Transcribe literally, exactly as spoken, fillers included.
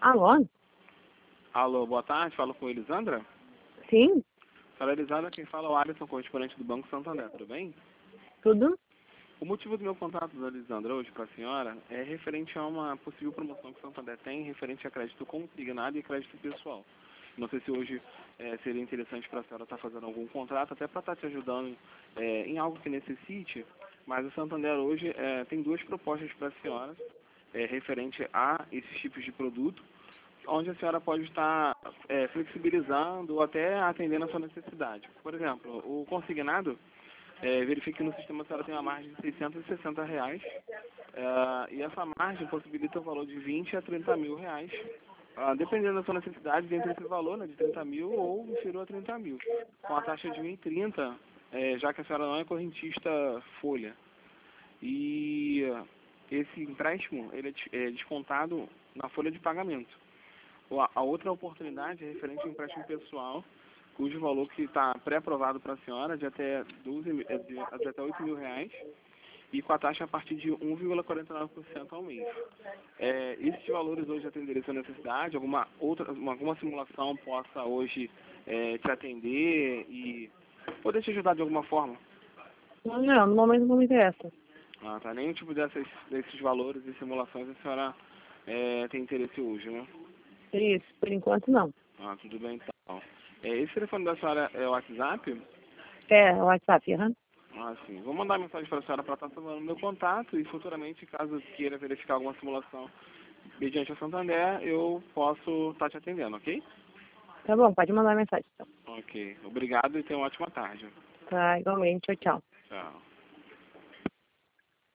Alô? Alô, boa tarde, falo com Elisandra? Sim? Fala, Elisandra, quem fala é o Alisson, correspondente do Banco Santander, tudo bem? Tudo? O motivo do meu contato da Elisandra hoje para a senhora é referente a uma possível promoção que o Santander tem referente a crédito consignado e crédito pessoal. Não sei se hoje é, seria interessante para a senhora estar fazendo algum contrato, até para estar te ajudando é, em algo que necessite, mas o Santander hoje é, tem duas propostas para a senhora é, referente a esses tipos de produto, onde a senhora pode estar é, flexibilizando ou até atendendo a sua necessidade. Por exemplo, o consignado, é, verifique que no sistema a senhora tem uma margem de seiscentos e sessenta reais, é, e essa margem possibilita o valor de vinte a trinta mil reais, ah, dependendo da sua necessidade, dentro desse valor, né, de trinta mil ou inferior a trinta mil, com a taxa de um vírgula trinta, é, já que a senhora não é correntista folha. E esse empréstimo ele é des- é descontado na folha de pagamento. A a outra oportunidade é referente ao empréstimo pessoal, cujo valor que está pré-aprovado para a senhora de até, doze, mi- é de, de até oito mil reais e com a taxa a partir de um vírgula quarenta e nove por cento ao mês. É, esses valores hoje atenderiam a sua necessidade? Alguma outra, uma- alguma simulação possa hoje é, te atender e poder te ajudar de alguma forma? Não, no momento não me interessa. Ah, tá. Nenhum tipo dessas, desses valores e simulações a senhora é, tem interesse hoje, né? Isso, por enquanto não. Ah, tudo bem então. É, esse telefone da senhora é o WhatsApp? É, o WhatsApp, aham. Ah, sim. Vou mandar mensagem para a senhora para estar tomando meu contato e futuramente, caso queira verificar alguma simulação mediante a Santander, eu posso estar te atendendo, ok? Tá bom, pode mandar mensagem então. Ok. Obrigado e tenha uma ótima tarde. Tá, igualmente, tchau, tchau. Tchau.